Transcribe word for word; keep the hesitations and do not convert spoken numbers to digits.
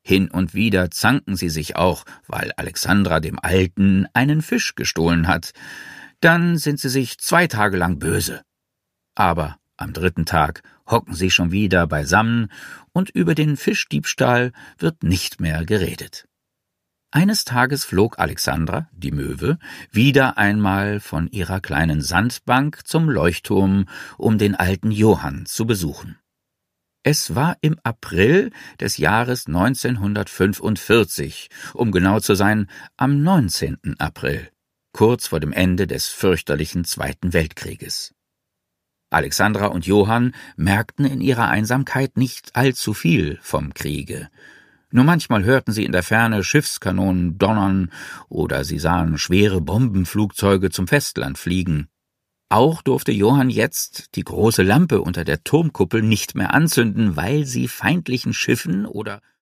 Hin und wieder zanken sie sich auch, weil Alexandra dem Alten einen Fisch gestohlen hat. Dann sind sie sich zwei Tage lang böse. Aber am dritten Tag hocken sie schon wieder beisammen und über den Fischdiebstahl wird nicht mehr geredet. Eines Tages flog Alexandra, die Möwe, wieder einmal von ihrer kleinen Sandbank zum Leuchtturm, um den alten Johann zu besuchen. Es war im April des Jahres neunzehnhundertfünfundvierzig, um genau zu sein, am neunzehnten April, kurz vor dem Ende des fürchterlichen Zweiten Weltkrieges. Alexandra und Johann merkten in ihrer Einsamkeit nicht allzu viel vom Kriege. Nur manchmal hörten sie in der Ferne Schiffskanonen donnern oder sie sahen schwere Bombenflugzeuge zum Festland fliegen. Auch durfte Johann jetzt die große Lampe unter der Turmkuppel nicht mehr anzünden, weil sie feindlichen Schiffen oder